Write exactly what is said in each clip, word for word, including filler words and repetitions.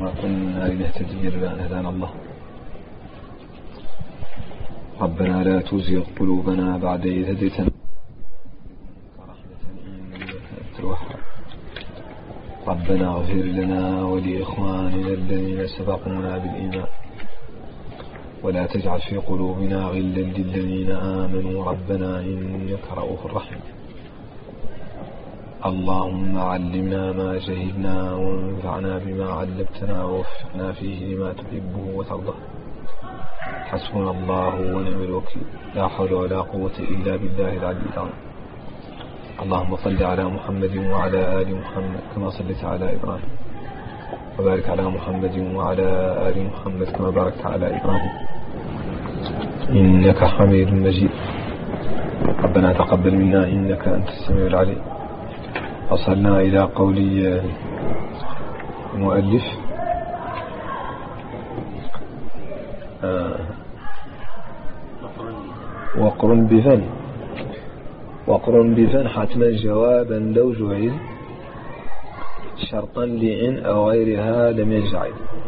وما كنا لنهتدي لولا أن هدانا الله. ربنا لا تزغ قلوبنا بعد إذ هديتنا إنك أنت الوهاب. ربنا اغفر لنا ولإخواننا الذين سبقونا بالإيمان ولا تجعل في قلوبنا غلا للذين آمنوا ربنا إنك رؤوف رحيم. اللهم علمنا ما جهلنا وانفعنا بما علمتنا ووفقنا فيه لما تحبه وترضى. حسبنا الله ونعم الوكيل، لا حول ولا قوة إلا بالله العلي العظيم. اللهم صل على محمد وعلى آل محمد كما صليت على إبراهيم، وبارك على محمد وعلى آل محمد كما باركت على إبراهيم إنك حميد مجيد. ربنا تقبل منا إنك أنت السميع العليم. وصلنا إلى قول المؤلف آه وقرن بفن وقرن بفن حتما جوابا لو جعل شرطا لإن أو غيرها لم يجعل.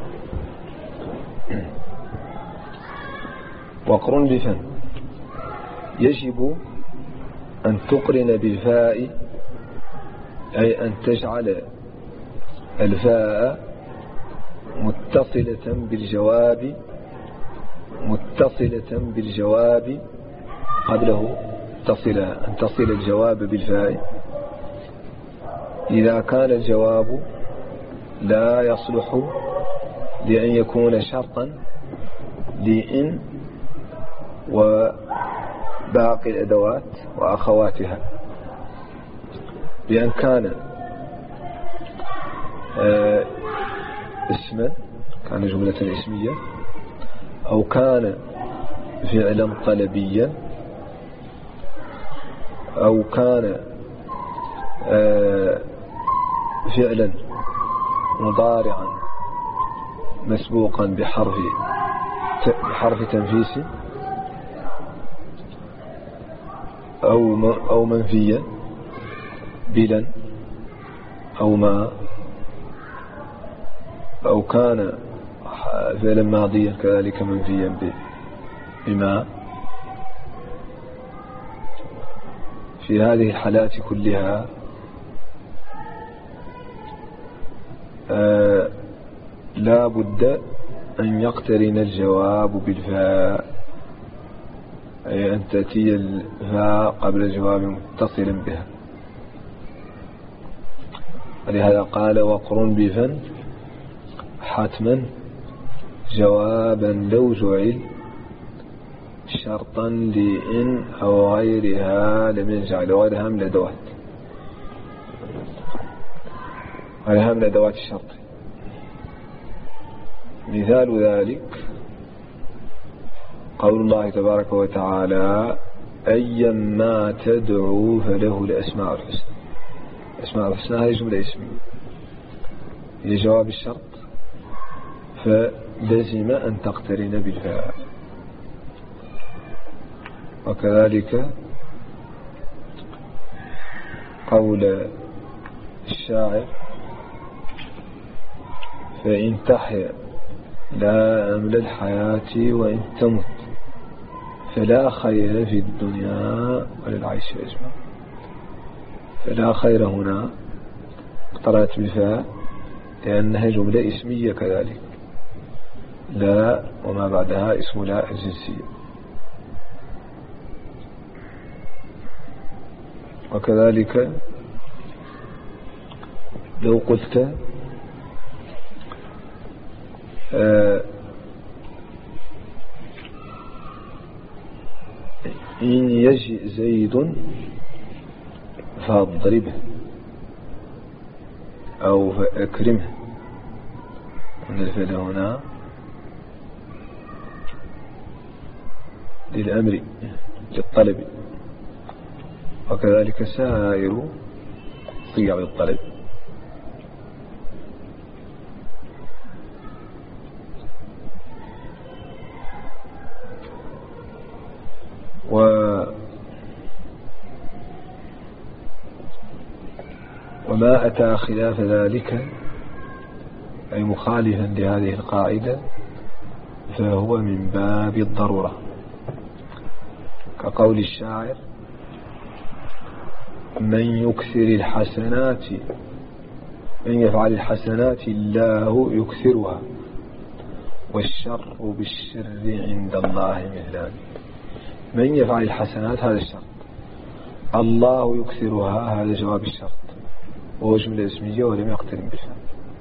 وقرن بفن يجب أن تقرن بالفاء، أي أن تجعل الفاء متصلة بالجواب متصلة بالجواب قبله، تصل أن تصل الجواب بالفاء إذا كان الجواب لا يصلح لأن يكون شرطا لإن وباقي الأدوات وأخواتها، بأن كان اسما، كان جملة اسمية، أو كان فعلا طلبيا، أو كان فعلا مضارعا مسبوقا بحرف بحرف تنفيس، أو أو منفيا بلا أو ما، أو كان فعلا ماضيا كذلك منفيا بما. في هذه الحالات كلها آه لا بد أن يقترن الجواب بالفاء، أي أن تأتي الفاء قبل الجواب متصلا بها. ولهذا قال وقرن بفن حتما جوابا لو جعل شرطا لإن أو غيرها لم يجعل. وغيرها من الأدوات، غيرها من أدوات الشرط. مثال ذلك قول الله تبارك وتعالى أيما تدعو فله الأسماء الحسنى. الأسماء الحسنى هذه جملة اسمية هي جواب الشرط، فلزم أن تقترن بالفاء. وكذلك قول الشاعر فإن تحيا لا أمل الحياة وإن تمت فلا خير في الدنيا وللعيش أجمع. فلا خير هنا اقترنت بالفاء لأنها جملة اسمية، كذلك لا وما بعدها اسم لا الجنسية. وكذلك لو قلت آه إن يجئ زيد فاضربه أو فأكرمه، أن الفعل هنا للأمر للطلب، وكذلك سائر صيغ الطلب. و وما أتى خلاف ذلك أي مخالفا لهذه القاعدة فهو من باب الضرورة، كقول الشاعر: من يكثر الحسنات من يفعل الحسنات الله يكثرها والشر بالشر عند الله مثلان. من يفعل الحسنات هذا الشرط، الله يكثرها هذا جواب الشرط، وهو جملة اسمية ولم يقترن بالفعل.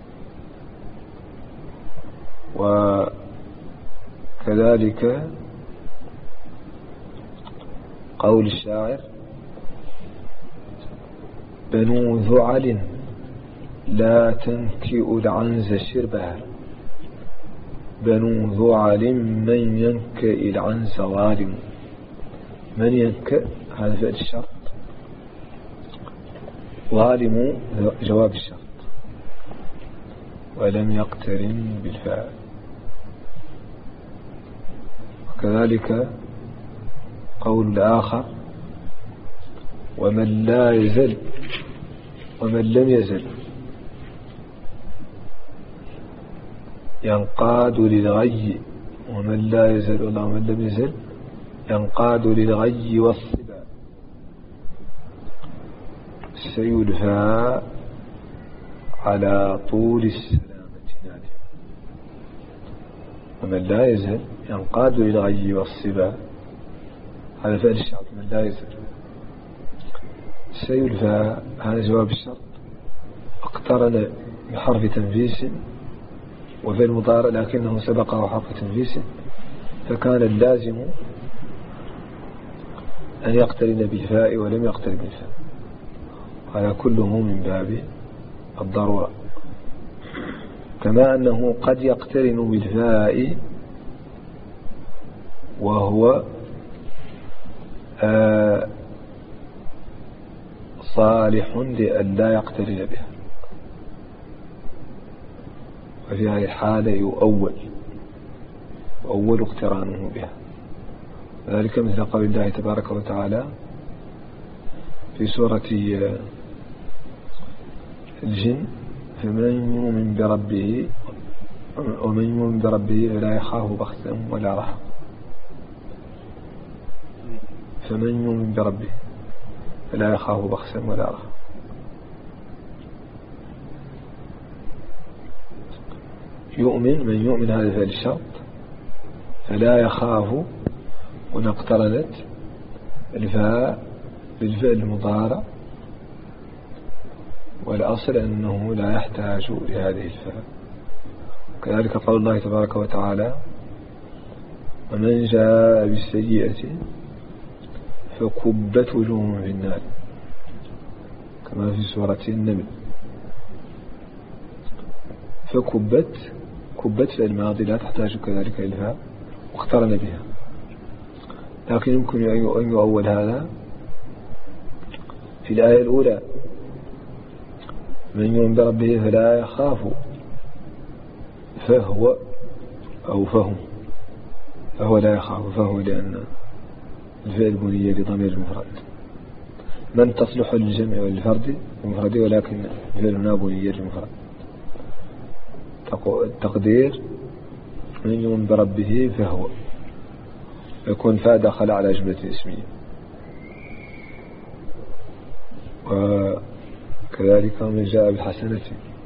وكذلك قول الشاعر: بنو ذعل لا تنكئ العنز شربها، بنو ذعل من ينكئ العنز ظالم. من ينكئ هذا فعل الشرط، ظالم جواب الشرط ولم يقترن بالفعل. وكذلك قول الآخر: ومن لا يزل ومن لم يزل ينقاد للغي، ومن لا يزل والله من لم يزل ينقاد للغي والصبا سيلفى على طول السلامة ناله. ومن لا يزل ينقاد للغي والصبا هذا فعل الشرط، من لا يزل. سيلفى هذا جواب الشرط، اقترن بحرف تنفيس وفي المضارع لكنه سبقه حرف تنفيس، فكان اللازم أن يقترن بالفاء ولم يقترن بالفاء. هذا كله من باب الضرورة، كما أنه قد يقترن بالفاء وهو آه صالح لأن لا يقترن بها، وفي هذه الحالة يؤول وأول اقترانه بها. ذلك مثل قول الله تبارك وتعالى في سورة الجن: فمن يؤمن بربه ومن يؤمن بربه فلا يخاف بخسا ولا رهقا. فمن يؤمن بربه فلا يخاف بخسا ولا رهقا. يؤمن، من يؤمن هذا فعل الشرط، فلا يخاف ونقترنت الفاء بالفعل المضارع، والأصل أنه لا يحتاج لهذه الفاء. كذلك قول الله تبارك وتعالى: ومن جاء بالسيئة فكبت وجوههم في النار، كما في سورة النمل. فكبت كبت في الماضي لا تحتاج كذلك الفاء واقترن بها، لكن يمكن أن يؤول هذا في الآية الأولى: من يؤمن بربه فلا يخاف، فهو أو فهم، فهو لا يخاف، فهو لأن الفعل بني لضمير المفرد. من تصلح للجمع والفرد المفرد، ولكن الفعل هنا بني للمفرد. التقدير: من يؤمن بربه فهو، يكون فاء دخل على جملة اسمية. وكذلك من جاء بالحسنة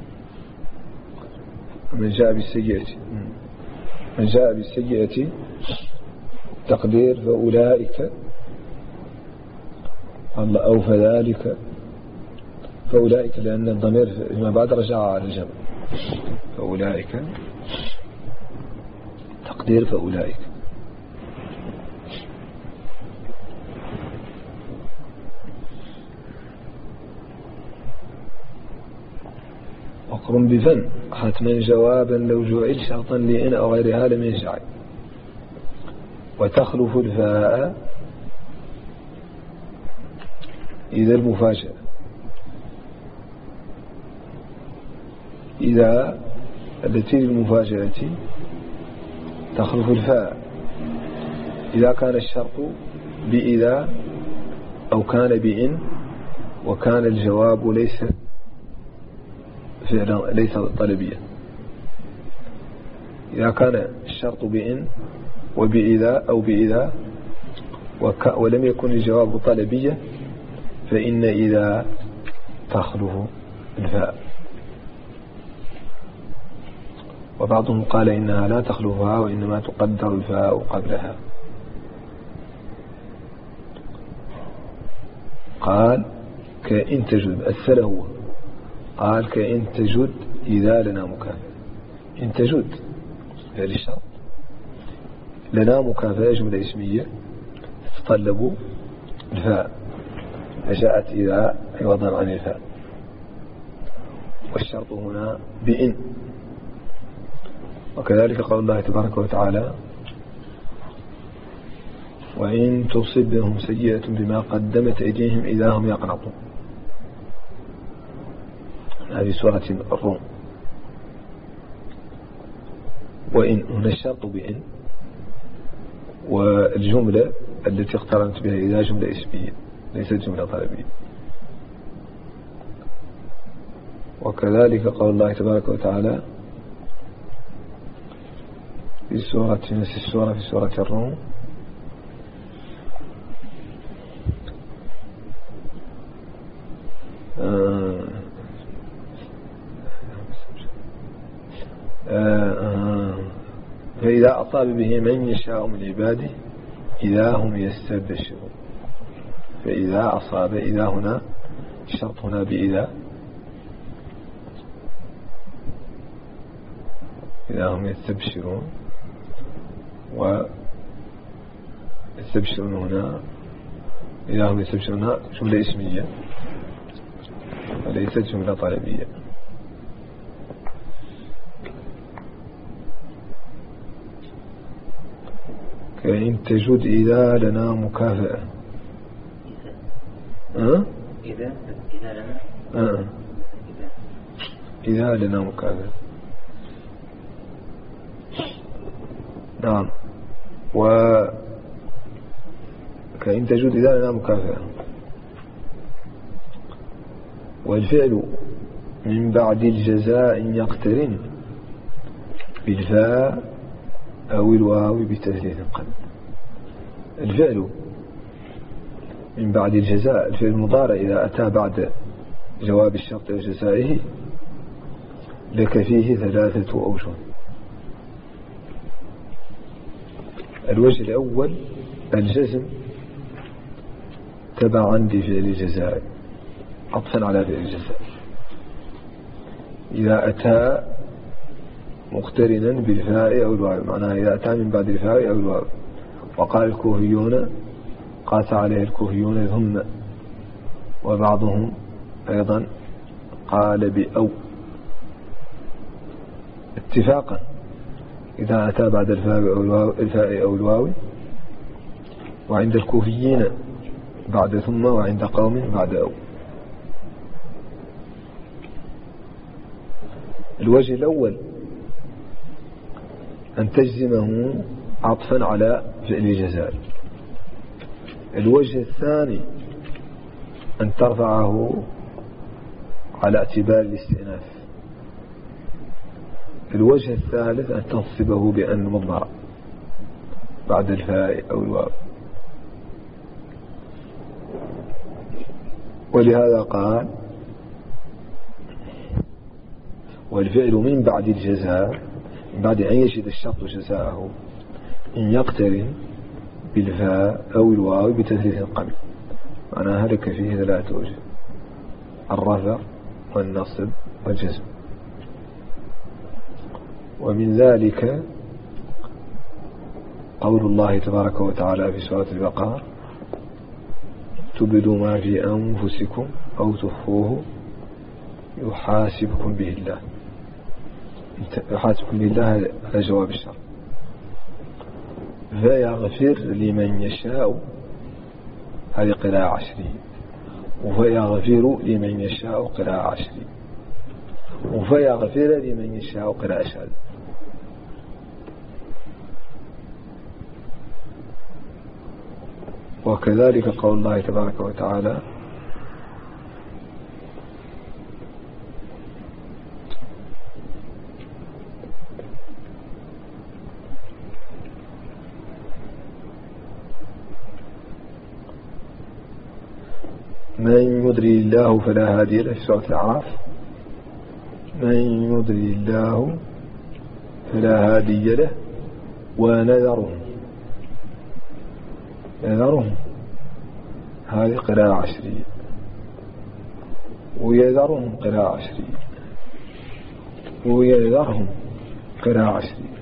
من جاء بالسيئة من جاء بالسيئة تقدير: فأولئك أو فذلك، فأولئك لأن الضمير فيما بعد رجع على الجمع، فأولئك تقدير فأولئك. وقرن بفن حتما جوابا لو جعل شرطا لإن أو غيرها لم يجعل. وتخلف الفاء إذا المفاجأة، إذا التي للمفاجأة تخلف الفاء إذا كان الشرط بإذا أو كان بإن، وكان الجواب ليس فعلا ليس طلبيا. إذا كان الشرط بإن وبإذا أو بإذا ولم يكن الجواب طلبية فإن إذا تخلف الفاء. وبعضهم قال إنها لا تخلفها وإنما تقدر الفاء قبلها. قال كإن تجد الثل هو قال كإن تجد إذا لنا مكافأة. إن تجد هذه الشرط لنا مكافأة جملة اسمية تتطلب الفاء فجاءت إذا عوضا عن الفاء. والشرط هنا بإن. وكذلك قول الله تبارك وتعالى وإن تصبهم سيئة بما قدمت أيديهم إذا هم يقنطون. هذه سورة الروم. وإن هنا الشرط بإن والجملة التي اقترنت بها إذا جملة اسمية ليست جملة طلبية. وكذلك قول الله تبارك وتعالى في سورة نفس السورة في سورة الروم آه آه فإذا أصاب به من يشاء من عباده إذا هم يستبشرون. فإذا أصاب إذا هنا الشرط هنا بإذا إذا هم يستبشرون. ويستبشرون هنا إذا هم يستبشرون جملة اسمية وليست جملة طلبية. كإن تجد إذا لنا مكافأة. أه؟ إذا إذا لنا أه؟ إذا لنا مكافأة. نعم. وكأن تجد إذا لنا مكافأة. والفعل من بعد الجزاء يقترن بالفاء أو الواو بتثليث قلب. الفعل من بعد الجزاء الفعل المضارع إذا أتى بعد جواب الشرط وجزائه لك فيه ثلاثة أوجه. الوجه الأول الجزم تبعا بفعل الجزاء عطفا على فعل الجزاء إذا أتى مقترنا بالفاء أو الواو، معناها إذا أتى من بعد الفاء أو الواو. وقال الكوفيون قاس عليه الكوفيون ثم وبعضهم أيضا قال بأو اتفاقا إذا أتى بعد الفاء أو الواو, الفاء أو الواو. وعند الكوفيين بعد ثم وعند قوم بعد أو. الوجه الأول أن تجزمه عطفا على فعل الجزاء. الوجه الثاني أن ترفعه على اعتبار الاستئناف. الوجه الثالث أن تنصبه بأن مضمر بعد الفاء أو الواو. ولهذا قال والفعل من بعد الجزاء من بعد أن يجد الشرط جزاءه إن يقترن بالفاء أو الواو بتثليث القمع. معناها هلك فيه ثلاثة وجه: الرفع والنصب والجزم. ومن ذلك قول الله تبارك وتعالى في سورة البقرة: تبدوا ما في أنفسكم أو تخفوه يحاسبكم به الله. يحاسبكم به الله على جواب الشرط. فيغفر لمن يشاء، هذه قراءة عشرية. وفيغفر لمن يشاء قراءة عشرية. وفيغفر لمن يشاء قراءة شاذة. وكذلك قول الله تبارك وتعالى: من يضلل الله فلا هادي له في سورة الأعراف. من يضلل الله فلا هادي له ونذرهم يذرهم هذه قراءة عشرية، ويذرهم قراءة عشرية، ويذرهم قراءة عشرية،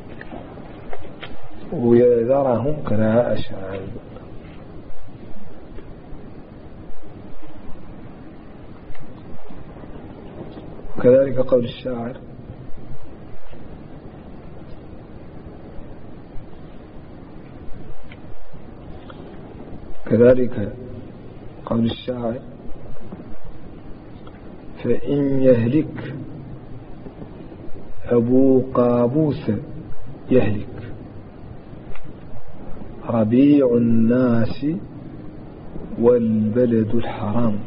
ويذرهم قراءة شاذة. كذلك قول الشاعر كذلك قول الشاعر فإن يهلك أبو قابوس يهلك ربيع الناس والبلد الحرام،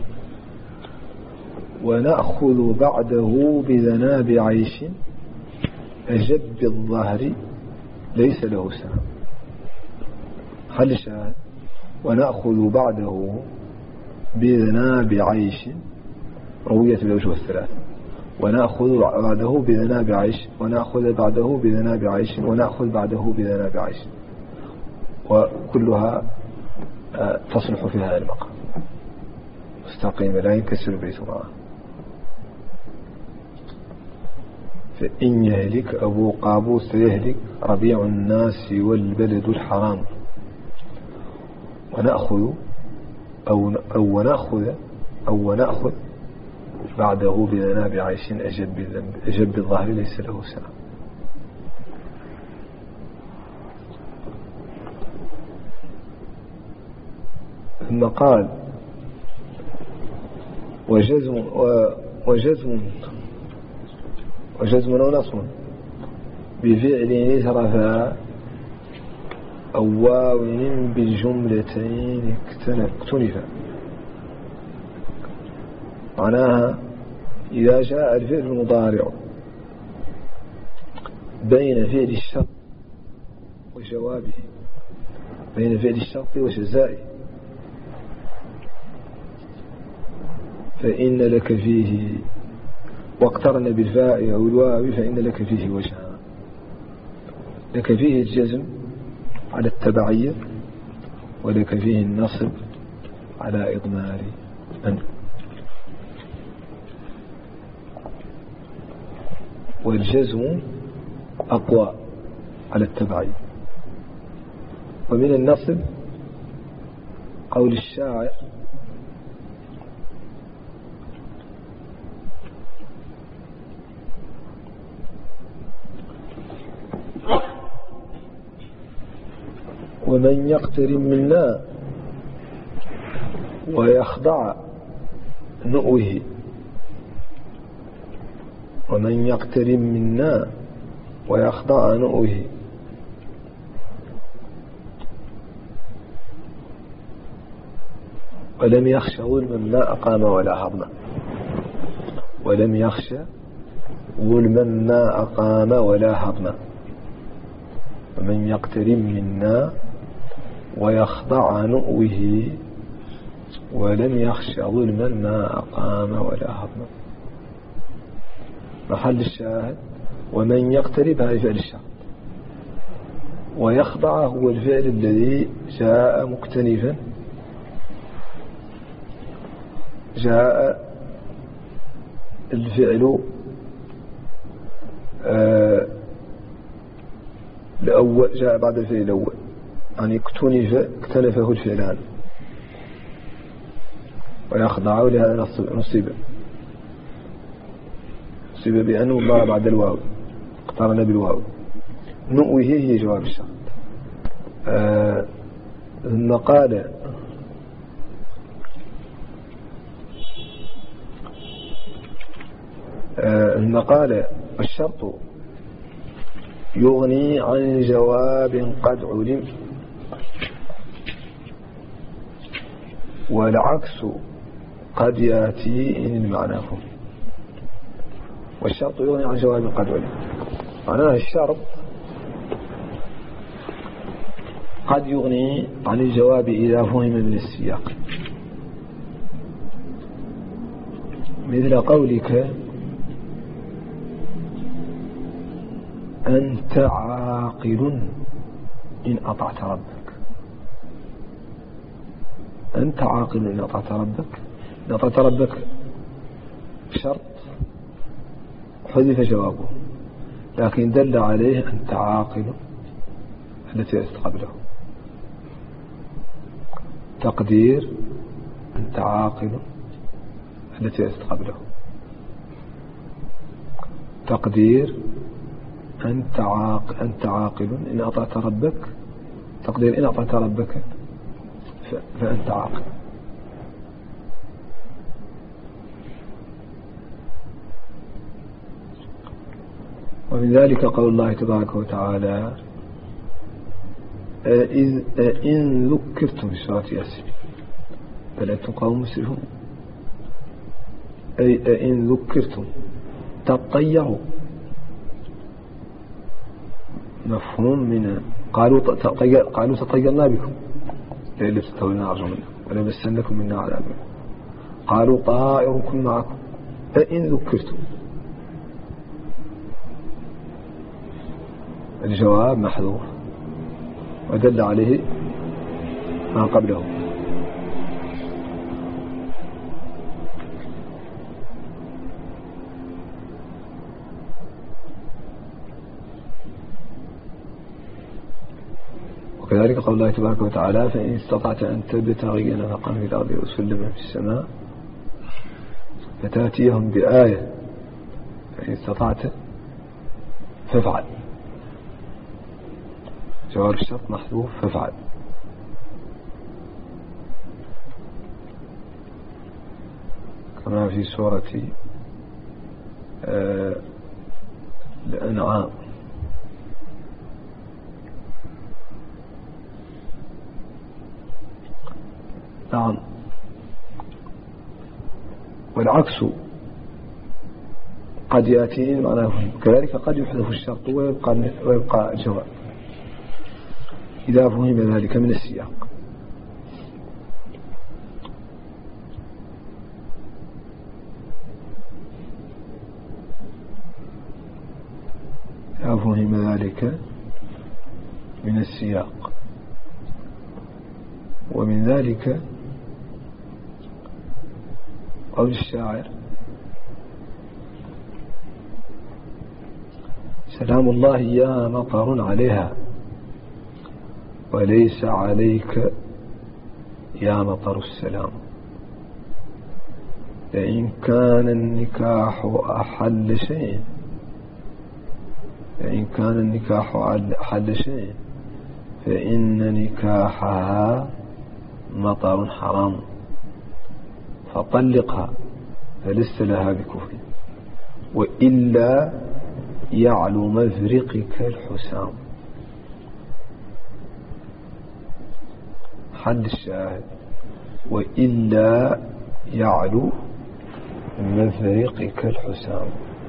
ونأخذ بعده بذناب عيش أجب الظهر ليس له سام. خلي الشاهد ونأخذ بعده بذناب عيش روية بالوجه الثلاث، ونأخذ بعده بذناب عيش، ونأخذ بعده بذناب عيش، ونأخذ بعده بذناب عيش، وكلها تصلح في هذا المقام مستقيمة لا ينكسر البيت معه. فإن يهلك أبو قابوس يهلك ربيع الناس والبلد الحرام، ونأخذ أو, أو ونأخذ أو ونأخذ بعده بذناب عيش أجب, أجب الظهر ليس له سلام. ثم قال وجزم وجزم وجزم ونصب بفعل نزرفا أو واو بالجملتين اكتنفا. معناها إذا جاء الفعل المضارع بين فعل الشرط وجوابه، بين فعل الشرط وجزائه، فإن لك فيه واقترن بالفاء أو الواو فإن لك فيه وجهان. لك فيه الجزم على التبعية، ولك فيه النصب على إضمار أن. والجزم أقوى على التبعية. ومن النصب قول الشاعر ومن يقترب منا ويخضع نؤوه، ومن يقترب منا ويخضع نؤوه. ولم يخش ظلما ما أقام ولا هضما، ولم يخش ظلما ما أقام ولا هضما. ومن يقترب منا ويخضع نؤوه ولم يخش ظلما ما أقام ولا هضما. محل الشاهد ومن يقترب هذا فعل الشرط، ويخضع هو الفعل الذي جاء مكتنفا، جاء الفعل آه الأول، جاء بعد الفعل الأول، يعني اكتنف اكتنفه الفعلان. ويخضع لهذا نصب نصب بأنه الله بعد الواو اقترن بالواو. نؤوه هي جواب الشرط. آه ثم قال ثم آه قال الشرط يغني عن جواب قد علم، والعكس قد يأتي إن المعنى فهم. والشرط يغني عن جواب قد علم، معناه الشرط قد يغني عن الجواب إذا فهم من السياق. مثل قولك أنت عاقل إن أطعت ربك. أنت عاقل إن أطعت ربك، إن أطعت ربك شرط حذف جوابه، لكن دل عليه أنت عاقل التي ليست قبله. تقدير أنت عاقل التي ليست قبله. تقدير أنت عاقل, أنت عاقل إن أطعت ربك. تقدير إن أطعت ربك فأنت عاقل. ومن ذلك قول الله تبارك وتعالى إن ذكرتم في سورة ياسين بل أنتم قوم مسرفون، أي إن ذكرتم تطيروا، مفهوم من قالوا قالوا تطيرنا بكم لئن لم تنتهوا لنرجو منكم ولمسنكم منا عذاب. قالوا طائركم معكم إن ذكرتم. الجواب محذوف ودل عليه ما قبله. وكذلك قول الله تبارك وتعالى فإن استطعت أن تبتغي نفقا في الأرض وسلما في السماء فتأتيهم بآية فإن استطعت فافعل. جواب الشرط محذوف فافعل. كما في سورة آه الأنعام نعم. والعكس قد يأتي معناه كذلك، قد يحذف الشرط ويبقى, ويبقى الجواب إذا فهم ذلك من السياق. إذا فهم ذلك من السياق. ومن ذلك قول الشاعر سلام الله يا مطر عليها وليس عليك يا مطر السلام. لئن كان النكاح أحل شيء لئن كان النكاح أحل شيء فإن نكاحها مطر حرام فطلقها فلست لها بكفر وإلا يعلو مفرقك الحسام. حد الشاهد وإلا يعلو مفرقك الحسام.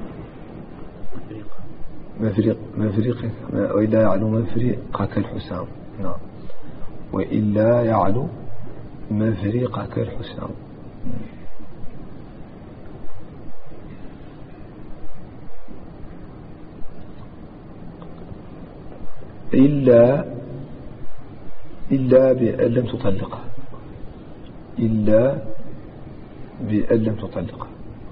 مفرق مفرقك وإلا يعلو مفرقك الحسام. نعم. وإلا يعلو مفرقك الحسام. إلا إلا بأن لم تطلقها إلا بأن لم تطلقها.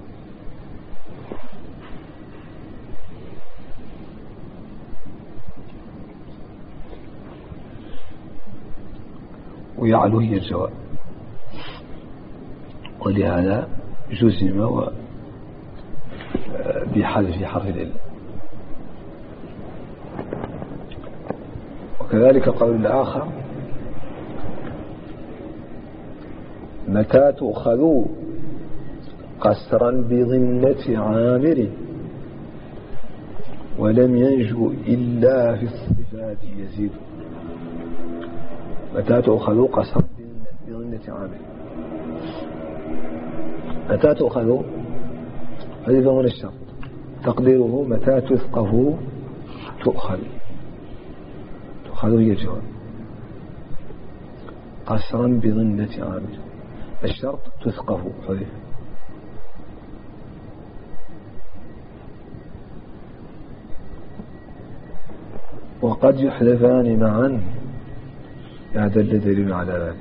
ويعلو هي الجواب، ولهذا جزم بحذف حرف العلة. وكذلك قول الآخر متى تؤخذوا قسرا بظنة عامر ولم ينجو إلا في الصفات يزيد. متى تؤخذوا قسرا بظنة عامر. متى تؤخذوا هذا هو الشرط، تقديره متى تثقه تؤخذ. تؤخذ هي الجواب قسرا بظنة عامر. الشرط تثقه حذف وقد يحذفان معا، هذا الدليل على ذلك.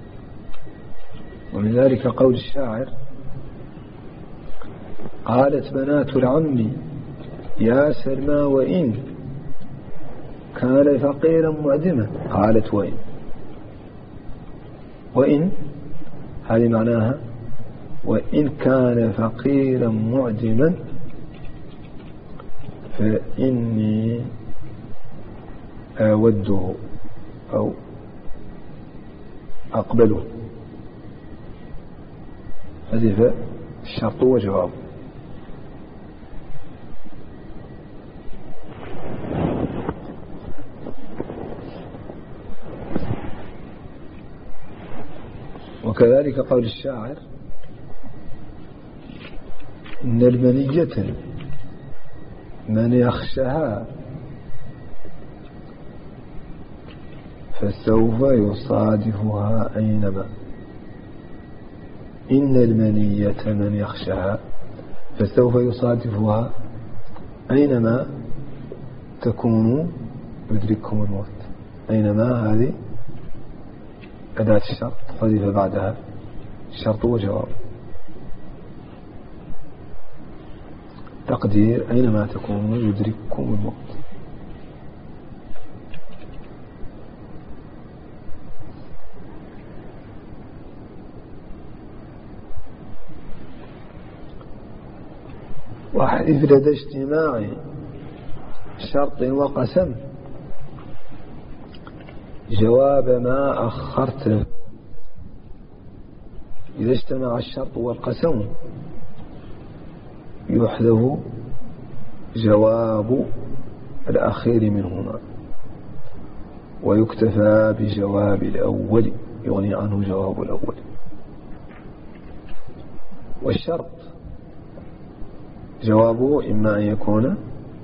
ومن ذلك قول الشاعر: قالت بنات العم يا سلمى وإن كان فقيرا معدما. قالت وإن، وإن هذه معناها وإن كان فقيرا معدما فإني أوده أو أقبله. هذه الشرط وجواب. وكذلك قول الشاعر: إن المنية من يخشها فسوف يصادفها أينما. إن المنية من يخشها فسوف يصادفها أينما تكونوا يدرككم الموت. أينما هذه أداة الشرط حذف بعدها الشرط وجواب. تقدير: أينما تكونوا يدرككم الموت. واحذف لدى اجتماع شرط وقسم جواب ما أخرته. إذا اجتمع الشرط والقسم يحذف جواب الأخير منهما ويكتفى بجواب الأول، يغني عنه جواب الأول. والشرط جوابه إما أن يكون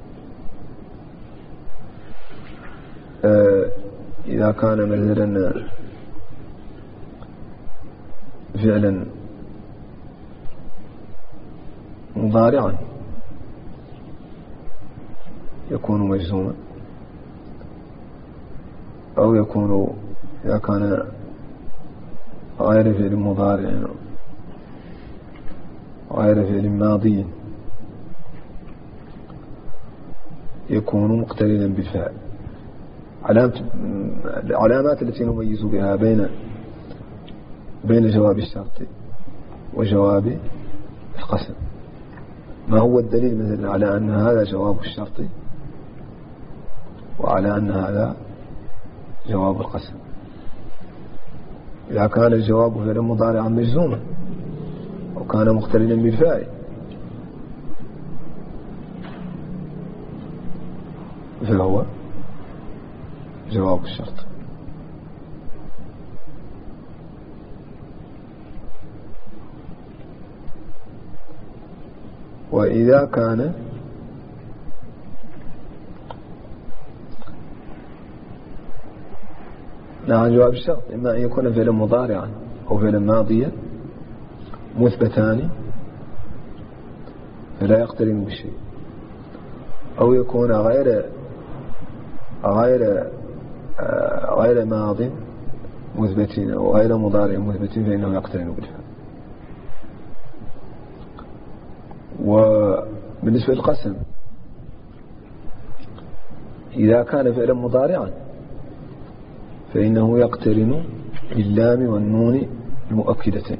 آه إذا كان مثلا فعلا مضارعا يكون مجزوما، أو يكون إذا كان غير فعل مضارع غير فعل ماضي يكون مقترنا بالفعل. العلامات التي نميز بها بين بين جواب الشرط وجواب القسم: ما هو الدليل مثلا على أن هذا جواب الشرط وعلى أن هذا جواب القسم؟ إذا كان الجواب فعلا مضارعا مجزوما أو كان مقترنا بالفاعل فهو جواب الشرط. وإذا كان نعم جواب الشرط إما أن يكون فعلا مضارعا أو فعلا ماضيا مثبتان فلا يقترن بشيء، أو يكون غير غير غير ماض مثبتين أو غير مضارع مثبتين فإنه يقترن بالفعل. وبالنسبة للقسم إذا كان فعلا مضارعا فإنه يقترن باللام والنون المؤكدتين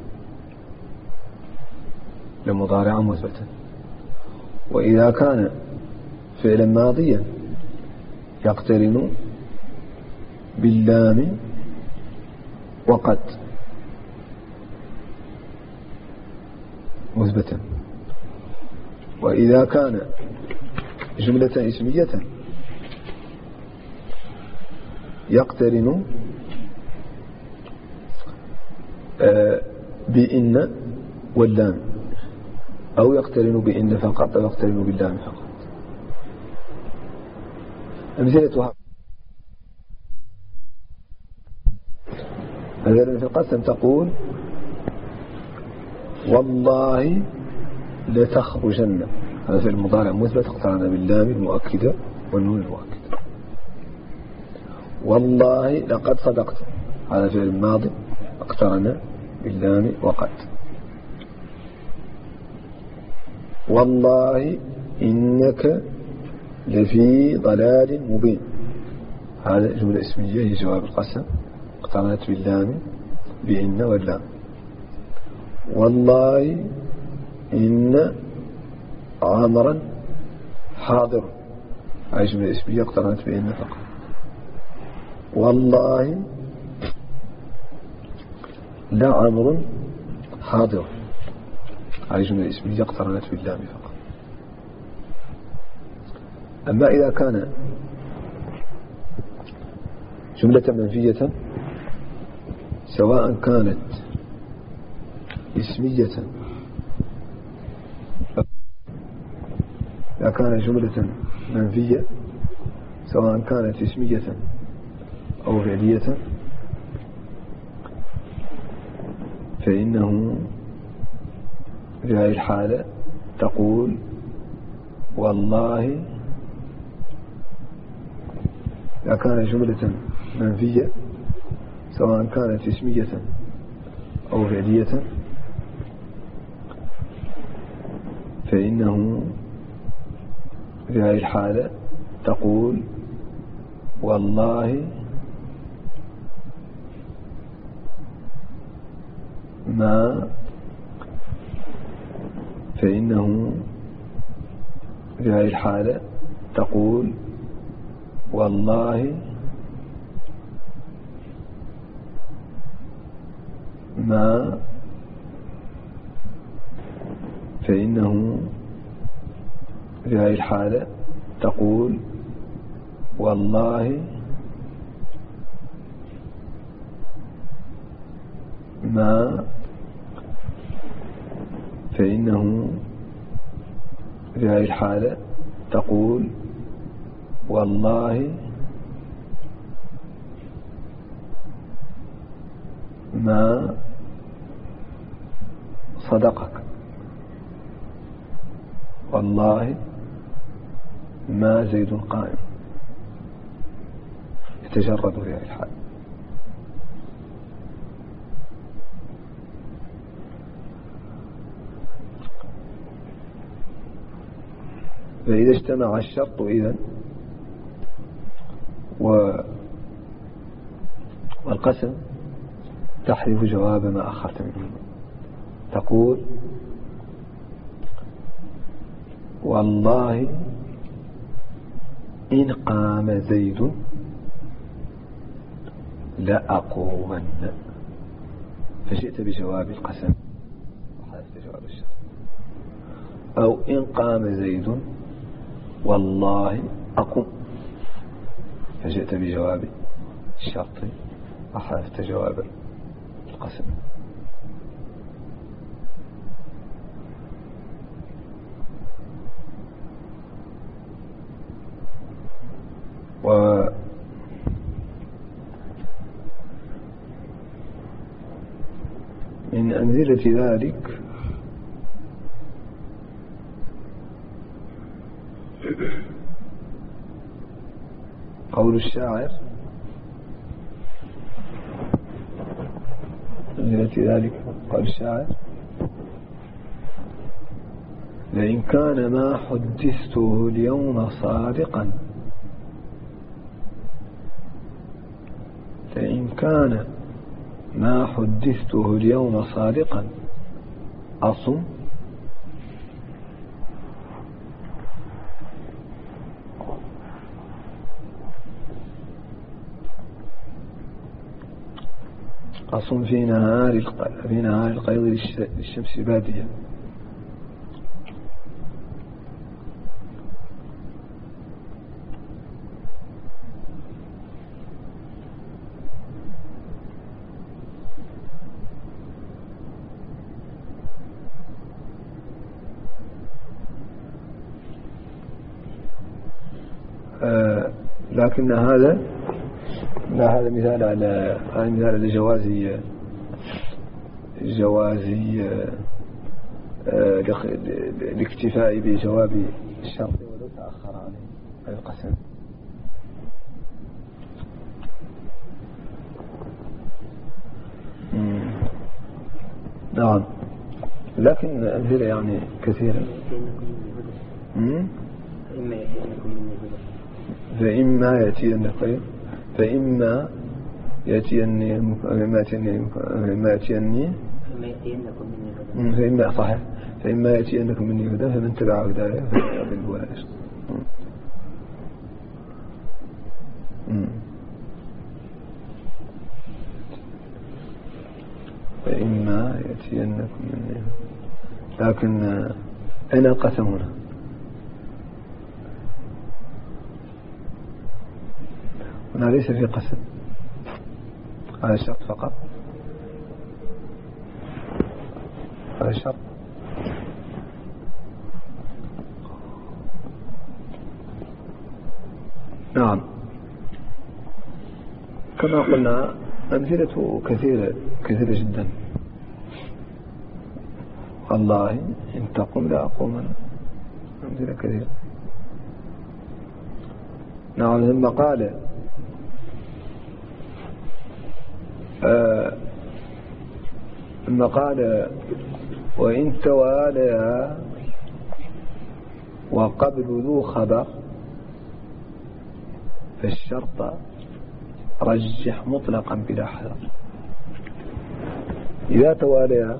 لمضارعا مثبتا. وإذا كان فعلا ماضيا يقترن باللام وقد مثبتا. وإذا كان جملة اسمية يقترن بإن واللام، أو يقترن بإن فقط أو يقترن باللام فقط. أمثلتها مثلا في القسم تقول: والله لتخرجن. هذا في المضارع مثبت اقترن باللام المؤكدة والنون المؤكدة. والله لقد صدقت، هذا فعل الماضي اقترن باللام وقد. والله إنك لفي ضلال مبين، هذا جملة اسمية هي جواب القسم اقترنت باللام بإن واللام. والله إن عمرا حاضر، هذه جملة اسمية اقترنت بإن فقط. والله لعمر حاضر، هذه جملة اسمية اقترنت باللام فقط. أما إذا كان جملة منفية سواء كانت اسمية، إذا كان جملة منفية سواء كانت اسمية أو فعلية فإنه في هذه الحالة تقول والله، إذا كان جملة منفية سواء كانت اسمية أو فعلية فإنه في هذه الحالة تقول والله ما فإنه في هذه الحالة تقول والله ما فإنه في هذه الحالة تقول والله ما فإنه في هذه الحالة تقول والله ما صدقك، والله ما زيد قائم، يتجرد في هذه الحالة. فإذا اجتمع الشرط إذن والقسم تحذف جواب ما أخرت منه، تقول والله إن قام زيد لأقومن، فجئت بجواب القسم وحذفت جواب الشرط. أو إن قام زيد والله أقم، فجئت بجواب الشرط وحذفت جواب القسم. ومن أمثلة ذلك قول الشاعر، أمثلة ذلك قول الشاعر لئن كان ما حدثته اليوم صادقا، لئن كان ما حدثته اليوم صادقا أصم أصم في نهار في نهار القيض للشمس بادية. آه لكن هذا لا، هذا مثال على هذا مثال على جواز جواز الاكتفاء بجواب الشرط ولو تأخر عن القسم. لكن أمثلة يعني كثيرة. فإما يأتينكم فإما يأتيني فإما يأتيني فإما يأتيني فإما صحيح فإما يأتينكم مني هدى فمن تبع هدايا فلا يضل ولا يشقى. فإما يأتينكم مني، لكن أين القسم هنا؟ هنا ليس في قسم، هذا الشرط فقط، هذا الشرط. نعم كما قلنا أمثلة كثيرة كثيرة جدا. والله إن تقم لا أقومن، أمثلة كثيرة. نعم ثم قال آه ثم قال وإن تواليا وقبل ذو خبر فالشرط رجح مطلقا بلا حذر. إذا تواليا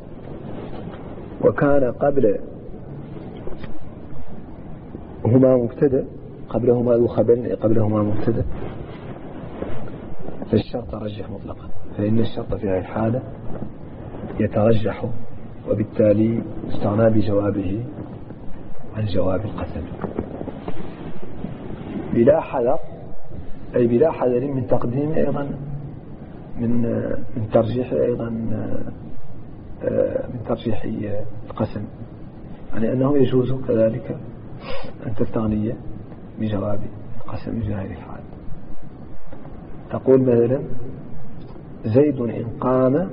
وكان قبل هما مبتدأ قبلهما ذو خبر قبلهما مبتدأ فالشرط رجح مطلقا، فإن الشرط في هذه الحالة يترجح وبالتالي استغنى بجوابه عن جواب القسم بلا حذر، أي بلا حذر من تقديم أيضا من من ترجيح أيضا من ترجيح القسم، يعني أنه يجوز كذلك أن تستغني بجواب القسم في هذه الحالة. تقول مثلا زيد إن قام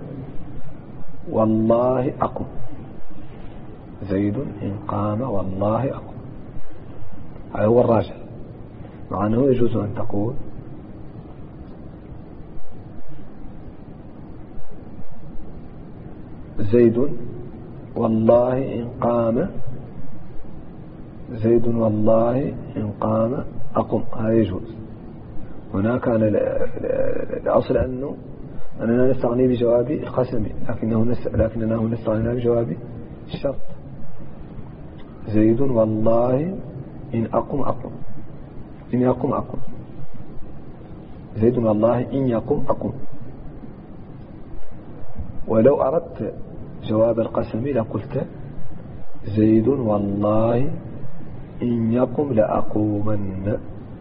والله أقم، زيد إن قام والله أقم، هذا هو الراجح، مع أنه يجوز أن تقول زيد والله إن قام زيد والله إن قام أقم، هذا يجوز. هنا كان الأصل أنه أننا نستغني بجواب القسم، لكنه نس... لكننا نستغني بجواب الشرط. زيد والله إن أقم أقم، إن يقم أقم، زيد والله إن يقم أقم. ولو أردت جواب القسم لقلت زيد والله إن يقم لأقومن.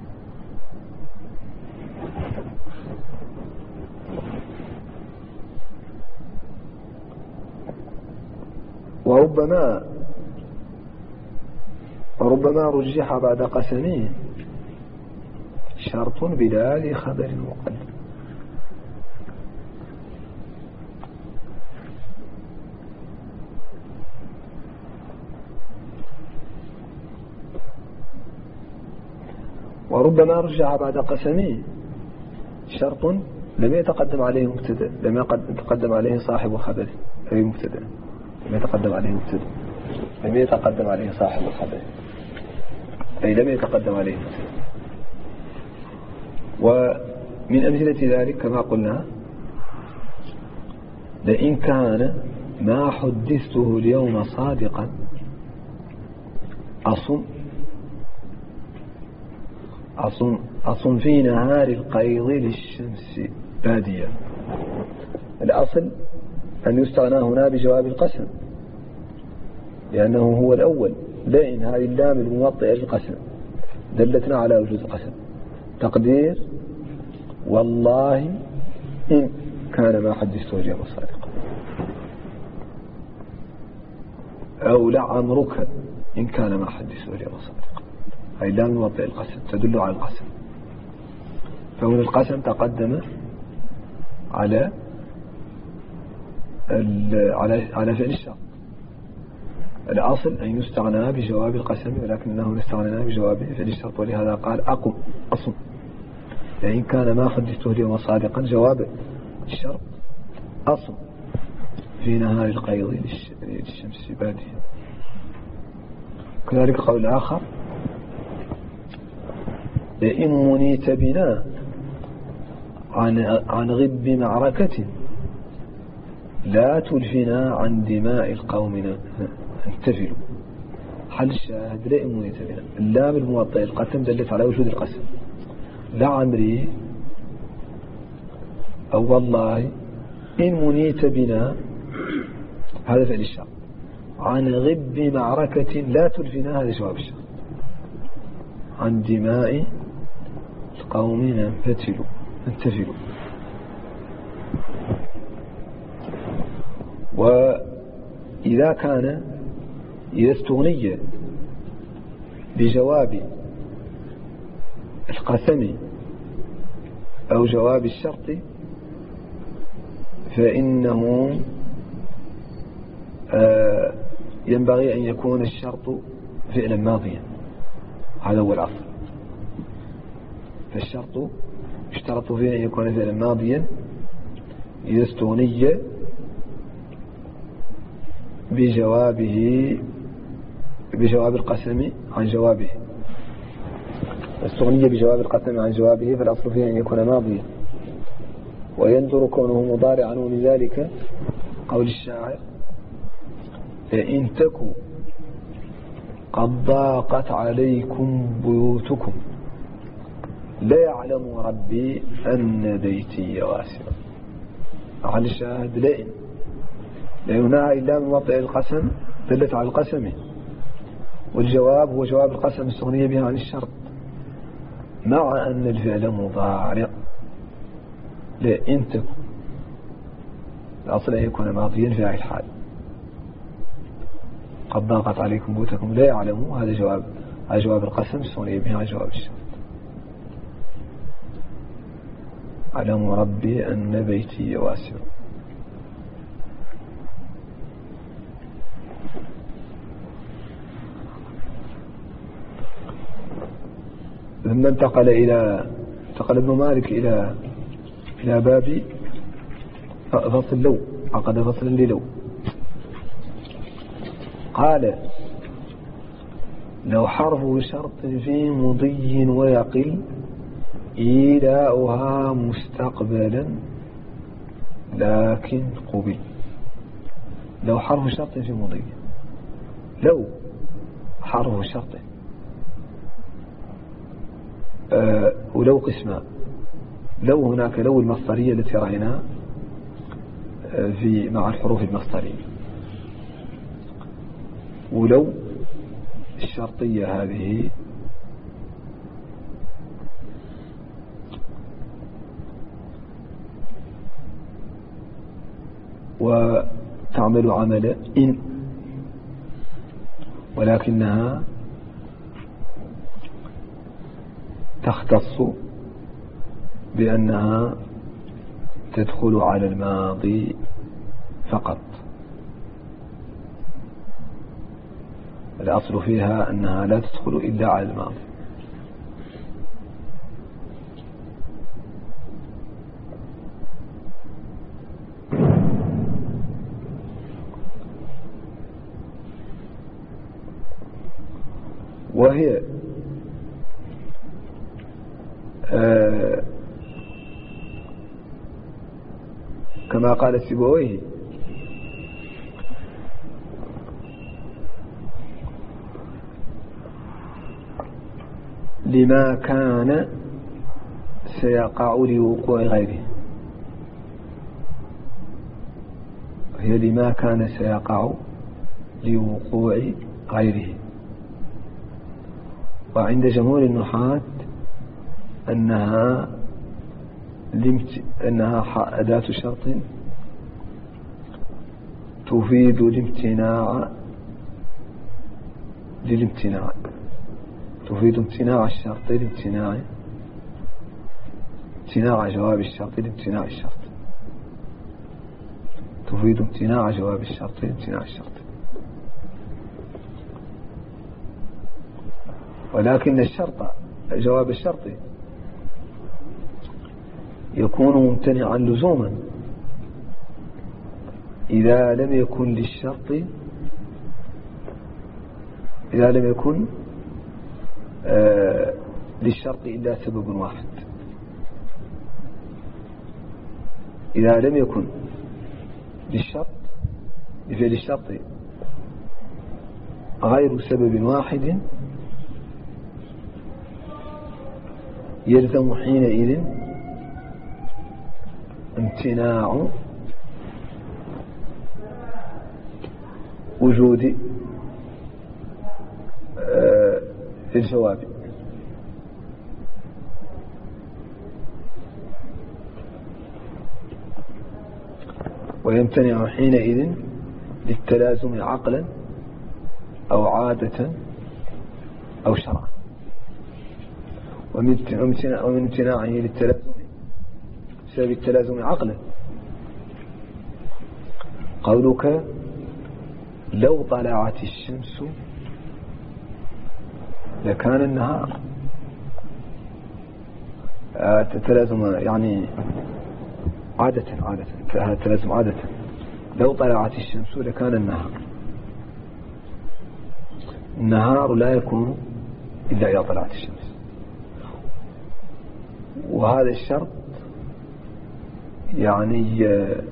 وربما وربما رجح بعد قسمه شرط بلا لخبر مقدم. وربما رجح بعد قسمه شرط لم يتقدم عليه مبتدأ، لم يتقدم عليه صاحب الخبر أي مبتدأ، لم يتقدم عليه مبتدأ، لم يتقدم عليه صاحب الخبر أي لم يتقدم عليه مبتدأ. ومن أمثلة ذلك كما قلنا لئن كان ما حدثته اليوم صادقا أصم أصم أصم في نهار القيض للشمس بادية. الأصل أن يستغنى هنا بجواب القسم لأنه هو الأول، لئن هذه اللام الموطئة للقسم دلتنا على وجود القسم. تقدير والله إن كان ما حدثته اليوم صادقا، أو لعمرك إن كان ما حدثته اليوم صادقا، هذه اللام الموطئة للقسم تدل على القسم. فهنا القسم تقدم على على على فعل الشرط. الأصل أن يستغنى بجواب القسم، ولكنه نستغنى بجواب فعل الشرط، ولهذا قال أقم أصم. لأن كان ما حدثته اليوم صادقا جواب الشرط أصم. في نهار القيض للشمس بادية. كذلك قول آخر إن منيت بنا عن عن غب معركة لا تلفنا عن دماء القوم انتفلوا. حل الشاهد لا إن منيت بنا، اللام الموطئ القسم دلت على وجود القسم، لا عمري أو والله. إن منيت بنا هذا فعل الشرط، عن غب معركة لا تلفنا هذا جواب الشرط، عن دماء القوم انفتلوا انتفلوا. وإذا كان إذا استغني بجواب القسم أو جواب الشرط فإنه آه ينبغي أن يكون الشرط فعلا ماضيا، هذا هو الأصل. فالشرط يشترط فيه أن يكون فعلا ماضيا إذا استغني بجوابه بجواب القسم عن جوابه. استغني بجواب القسم عن جوابه فالأصل فيه أن يكون ماضيا، ويندر كونه مضارعا. ولذلك قول الشاعر فإن تكوا قد ضاقت عليكم بيوتكم لا يعلم ربي أن بيتي واسع. على الشاهد لئن لأنها إلا من وطئ القسم دلت على القسم، والجواب هو جواب القسم استغنية بها عن الشرط، مع أن الفعل مضارع. لئن تكوا الأصل أن يكون ماضيا في هذه الحال. قد ضاقت عليكم بيوتكم لا يعلم هذا جواب هذا جواب القسم استغنية بها عن جواب الشرط. علم ربي أن بيتي واسع. ثم انتقل إلى انتقل ابن مالك إلى إلى باب فصل لو، عقد فصلا للو. قال لو حرف شرط في مضي ويقل إيلاؤها مستقبلا لكن قبل. لو حرف شرط في مضي، لو حرف شرط أه ولو قسمان. لو هناك لو المصدرية التي رأيناها في مع الحروف المصدرية، ولو الشرطية هذه وتعمل عمل إن، ولكنها تختص بأنها تدخل على الماضي فقط. الأصل فيها أنها لا تدخل إلا على الماضي. وهي آه كما قال السيبويه لما كان سيقع لوقوع غيره. هي لما كان سيقع لوقوع غيره. وعند جمهور النحاة أنها لمت... أنها أداة شرط تفيد الامتناع للامتناع، تفيد امتناع الشرط لامتناع امتناع جواب الشرط لامتناع الشرط، تفيد امتناع جواب الشرط لامتناع الشرط. ولكن الشرط جواب الشرط يكون ممتنعا لزوما إذا لم يكن للشرط إذا لم يكن آه للشرط إلا سبب واحد. إذا لم يكن للشرط لفعل الشرط غير سبب واحد يلزم حينئذ امتناع وجود آه الجواب. ويمتنع حينئذ للتلازم عقلا أو عادة أو شرعا. ومن امتناعه للتلازم بسبب التلازم عقلا قولك لو طلعت الشمس لكان النهار. التلازم يعني عادة عادة هذا التلازم عادة. لو طلعت الشمس لكان النهار. النهار لا يكون إلا إذا طلعت الشمس. وهذا الشرط يعني آآ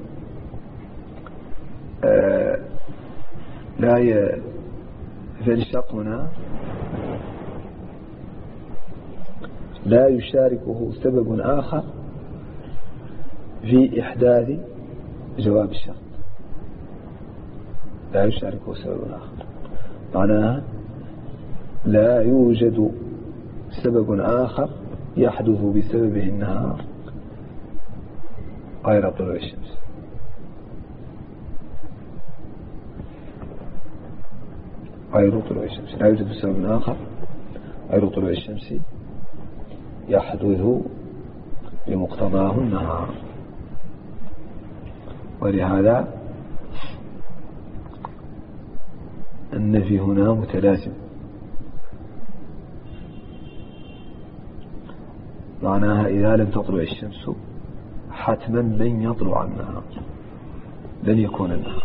آآ لا ي... فالشرط هنا لا يشاركه سبب آخر في إحداث جواب الشرط. لا يشاركه سبب آخر معناها لا يوجد سبب آخر يحدث بسببه النهار غير طلوع الشمس. غير طلوع الشمس لا يوجد سبب آخر غير طلوع الشمس يحدث بمقتضاه النهار. ولهذا النفي هنا متلازم معناها إذا لم تطلع الشمس حتما لن يطلع النهار لن يكون النهار.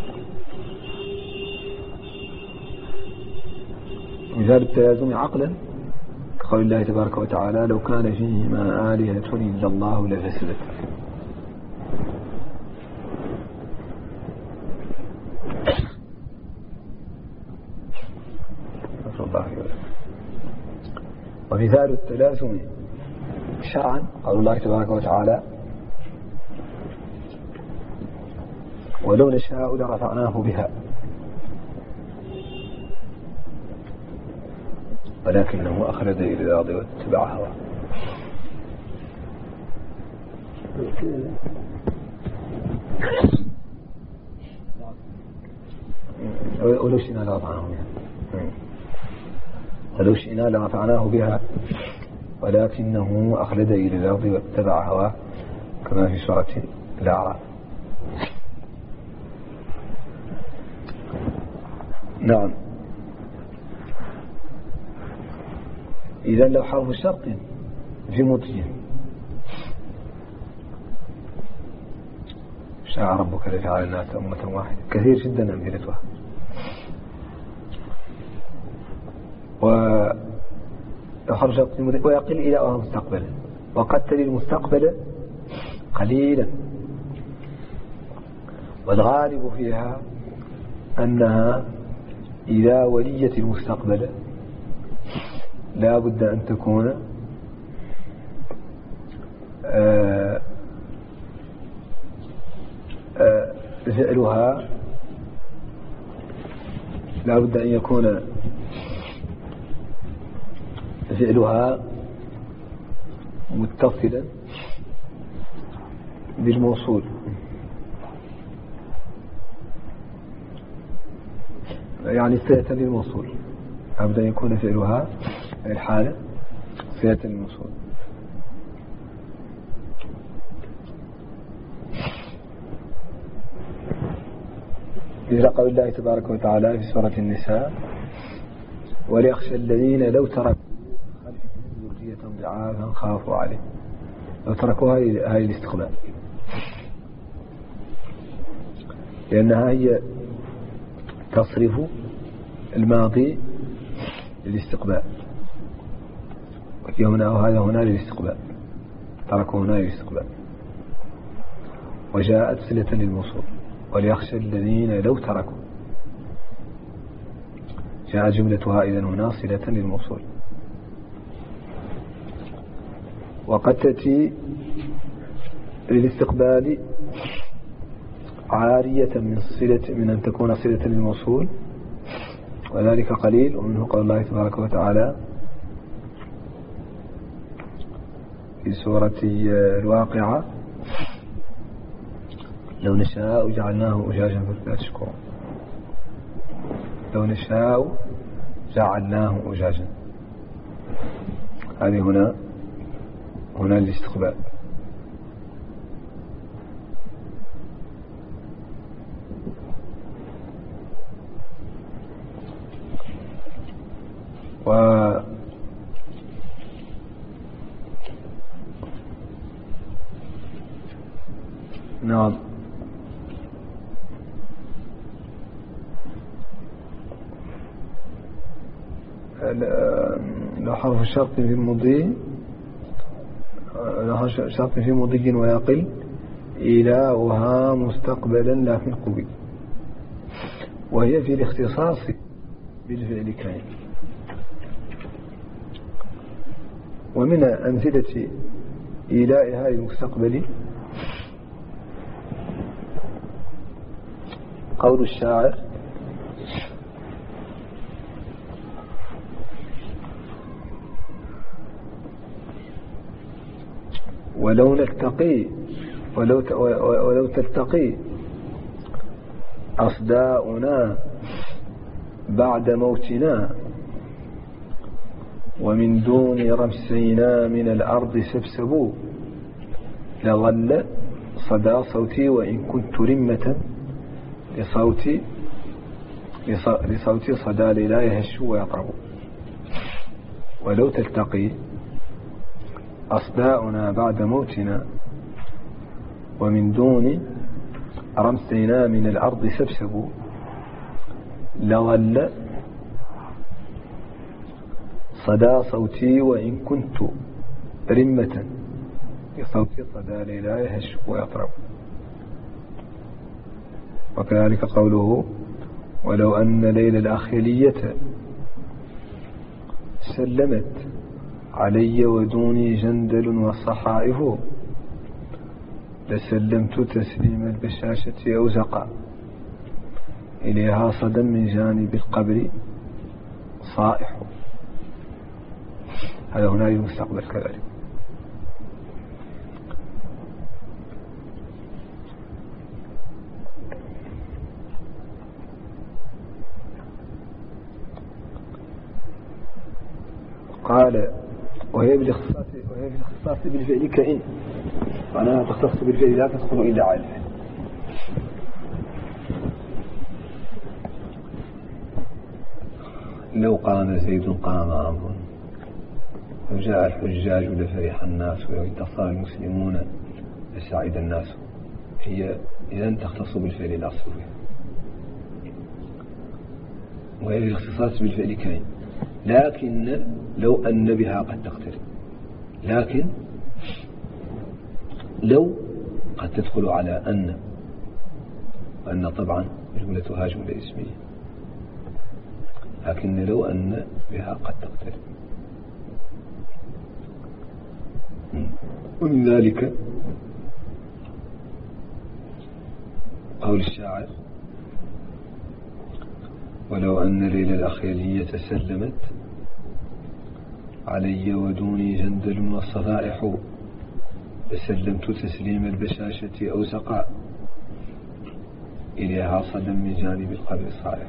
مثال التلازم عقلا كقول الله تبارك وتعالى لو كان فيهما آلهة إلا الله لفسدت. ومثال التلازم شرعا قول الله تبارك وتعالى ولو نشاء لرفعناه بها ولكنه أخلد إلى الأرض واتبع هواه. ولو شئنا لرفعناه بها ولو شئنا لرفعناه بها ولكنه أخلد إلى الأرض واتبع هواه كما في سورة الأعراف. نعم. إذا لو حرف شرط في مضي شاء ربك لجعل الناس أمة واحدة كثير جدا أمثلتها. ولو حرف شرط في مضي ويقل إلى أهل مستقبلا وقد تلي المستقبل قليلا والغالب فيها أنها إذا وليت المستقبل لا بد أن تكون آآ آآ فعلها لا بد أن يكون فعلها متصلا بالموصول يعني صلة بالموصول. لا بد أن يكون فعلها الحالة صلة بالموصول. مثل قول الله تبارك وتعالى في سورة النساء وليخشى الذين لو تركوا خلفهم ذرية ضعافا خافوا عليه. لو تركوا هاي الاستقبال لأنها هي تصرف الماضي للاستقبال، وفي هنا وهذا هنا للاستقبال، تركوا هنا للاستقبال. وجاءت صلة للموصول، وليخشى الذين لو تركوا، جاء جملتها إذن هنا صلة للموصول. وقد تأتي للاستقبال عارية من صلة من أن تكون صلة للموصول، وذلك قليل، ومنه قول الله تبارك وتعالى في سورة الواقعة: لو نشاء جعلناه أجاجا فلا تشكرون. لو نشاء جعلناه أجاجا، هذه هنا هنا الاستقبال. و نعم لو حرف شرط في المضي لو حرف شرط في مضي ويقل إلهها مستقبلا لكن قبل، وهي في الاختصاص بالفعل كائن. ومن أمثلة إيلائها المستقبل قول الشاعر: ولو نلتقي ولو ولو تلتقي أصداؤنا بعد موتنا، ومن دون رمسينا من الأرض سبسبوا، لظل صدى صوتي وإن كنت رمة لصوتي لصوتي صدى لا يهش ويطرب. ولو تلتقي أصداؤنا بعد موتنا، ومن دون رمسينا من الأرض سبسبوا، لظل صدى صوتي وإن كنت رمة لصوتي صدى لا يهش ويطرب. وكذلك قوله: ولو أن ليل الأخيلية سلمت علي ودوني جندل والصحائف، لسلمت تسليم البشاشة أوزقا، إليها صدى من جانب القبر صائح. هذا هنا المستقبل كذلك. قال: وهي بالاختصاص وهي بالاختصاص بالفعل كائن، معناها تختص بالفعل لا تدخل إلا على الفعل. لو قام زيد قام عمرو، لو جاء الحجاج لفرح الناس، ولو انتصر المسلمون لسعد الناس. هي إذن تختص بالفعل الأصلي، وهي بالاختصاص بالفعل كائن. لكن لو أن بها قد تقترب، لكن لو قد تدخل على أن، وأن طبعا جملتها جملة اسمية، لكن لو أن بها قد تقترب. ومن ذلك قول الشاعر: ولو أن ليل الأخيلية سلمت علي ودوني جندل والصفائح، لسلمت تسليم البشاشة أوزقا، إليها صدى من جانب القبر صائح.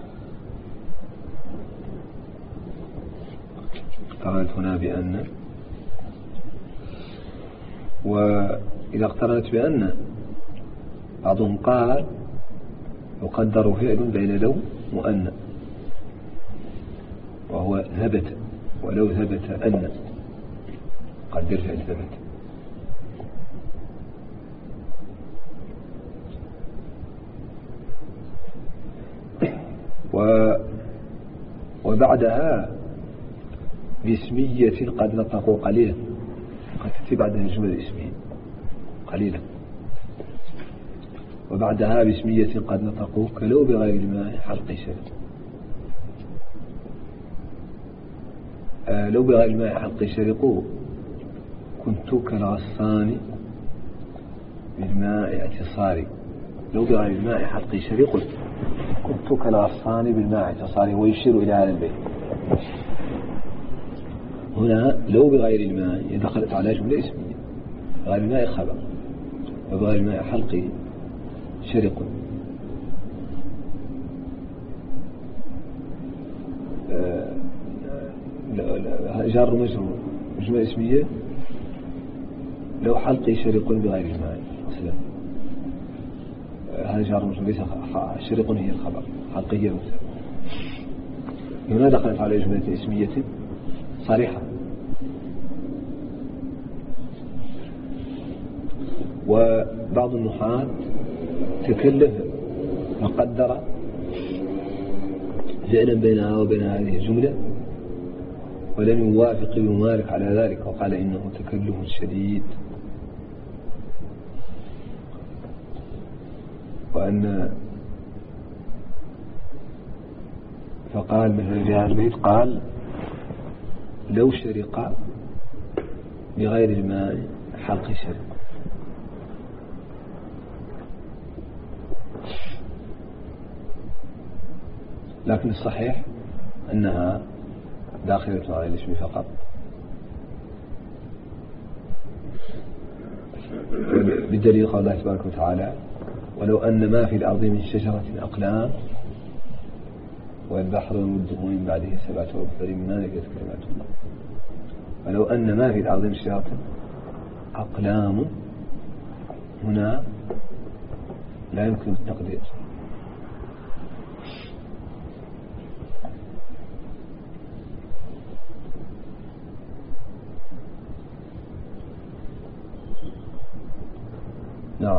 اقترنت هنا بأن، وإذا اقترنت بأن بعضهم قال يقدر فعل بين لو وأن، وهو ثبت. ولو ثبت أن قدر فعل ثبت. و وبعدها باسمية قد نطقوا قليلا، قد تأتي بعدها الجمل الاسمية قليلا. وبعدها باسمية قد نطقوا كلو بغير الماء حلق شرق. آه لو بغير الماء حلق شرقوا كنت كالغصان بالماء اعتصاري. لو بغير الماء حلق شرق كنت كالغصان بالماء اعتصاري. ويشير إلى هذا البيت. هنا لو بغير الماء دخلت على جملة اسمية، بغير الماء خبر، وبغير الماء حلق شرق. آه جار مجرور جملة اسمية. لو حلق شرق بغير الماء أصلا هذا جار مجرور، ليس شرق هي الخبر، حلق هي المبتدأ. هنا دخلت على جملة اسمية صريحة. وبعض النحاة تكلف وقدر فعلا بينها وبين هذه الجملة ولم يوافق ابن مالك على ذلك، وقال إنه تكلف شديد، وأن فقال مثل في هذا البيت قال لو شرق بغير الماء حلق شرق. لكن الصحيح أنها داخلة على الاسم فقط، بدليل قول الله تبارك وتعالى ولو أن ما في الأرض من شجرة أقلام والبحر يمده من بعده سبعة أبحر ما نفدت كلمات الله. ولو أن ما في الأرض من شجرة أقلام هنا لا يمكن التقدير. نعم.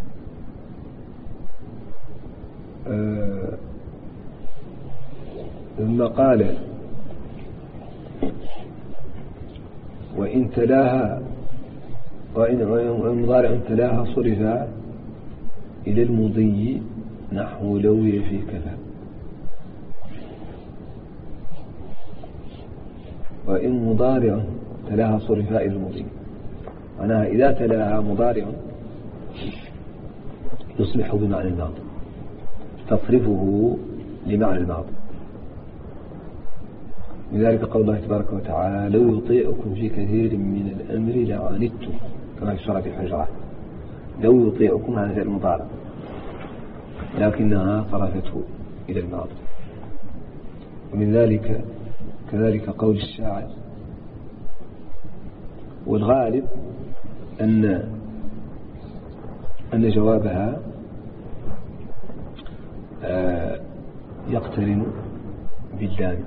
أه ثم قال وإن تلاها وإن مضارع تلاها صرف إلى المضي نحو لو في كفى. وإن مضارع تلاها صرف إلى المضي، معناها إذا تلاها مضارع يصبح بمعنى الماضي، تصرفه لمعنى الماضي. لذلك قول الله تبارك وتعالى لو يطيعكم في كثير من الأمر لعنتم، كما في سورة الحجرات. لو يطيعكم هذا المضارع، لكنها صرفته إلى الماضي. ومن ذلك كذلك قول الشاعر والغالب أن أن جوابها يقترن باللام.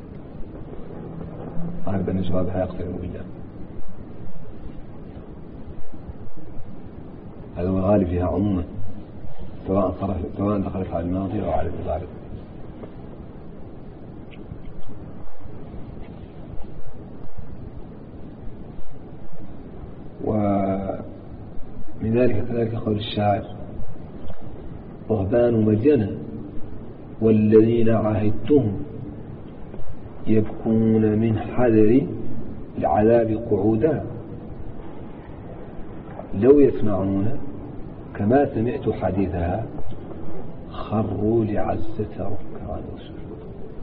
غالب أن جوابها يقترن باللام، هذا هو الغالب فيها عموما، سواء دخلت على الماضي أو على المضارع. ومن ذلك كذلك قول الشاعر رهبان مدين والذين عاهدتهم يبكون من حذر العذاب قعودا لو يسمعون كما سمعت حديثها خروا لعزة ركعان وسجود.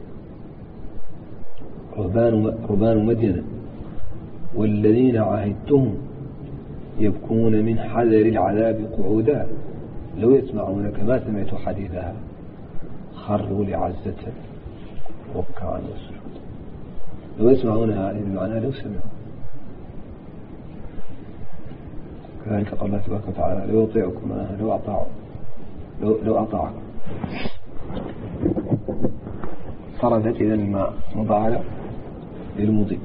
رهبان مدين والذين عاهدتهم يبكون من حذر العذاب قعودا لو يسمعون كما سمعت حديثها خروا لعزة ركعان وسجود. لو يسمعون هذه المعنى لو سمعوا. كذلك قال الله تبارك وتعالى لو يطيعكم لو أطاعوا لو, لو أطاعكم. صرفت إذا الماء مضارع للمضي.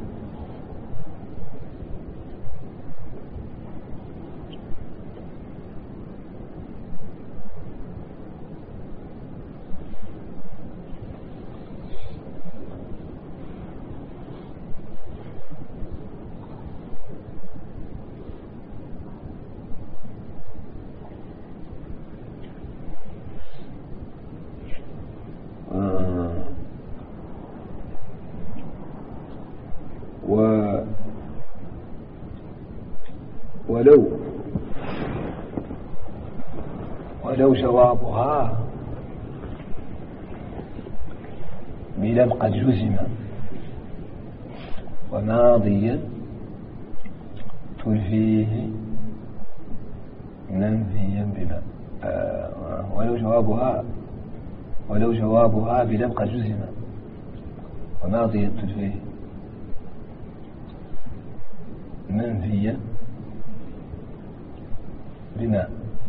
ولو ولو جوابها بلم قد جزم وماضيا تلفيه منفيا بما آه ولو جوابها ولو جوابها بلم قد جزم وماضيا تلفيه منفيا بما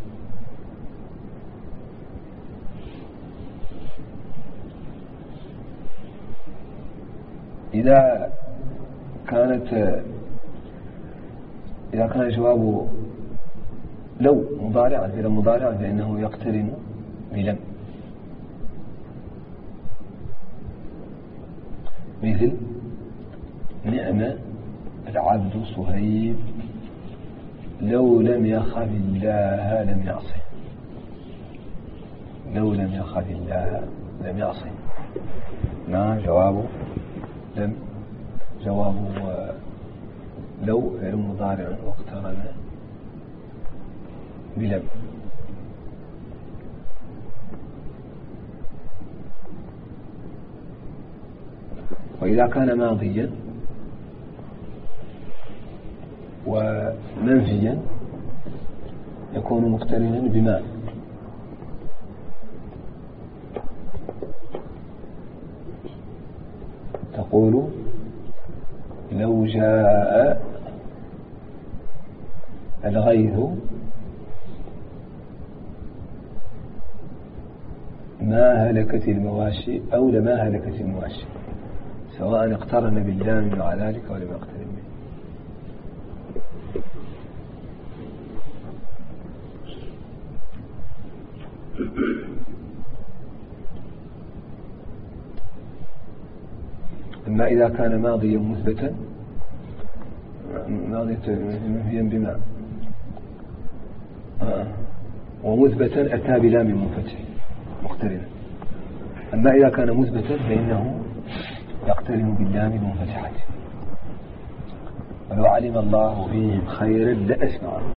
إذا كانت إذا كان الجواب لو مضارعا إذا مضارعا فإنه يقترن بلم مثل نعم العبد صهيب لو لم يخف الله لم يعصي لو لم يخف الله لم يعصي نعم جوابه لم جوابه لو فعل مضارع واقترن بلم وإذا كان ماضيا ومنفيا يكون مقترنا بما تقول لو جاء الغيث ما هلكت المواشي أو لما هلكت المواشي سواء اقترن باللام مع ذلك ولم يقترن به. أما إذا كان ماضيا مثبتا ماضيا منفيا بما آه. ومثبتا أتى بلام منفتح مقترنا. أما إذا كان مثبتا فإنه يقترن باللام المنفتحة ولو علم الله فيهم خيرا لأسمعهم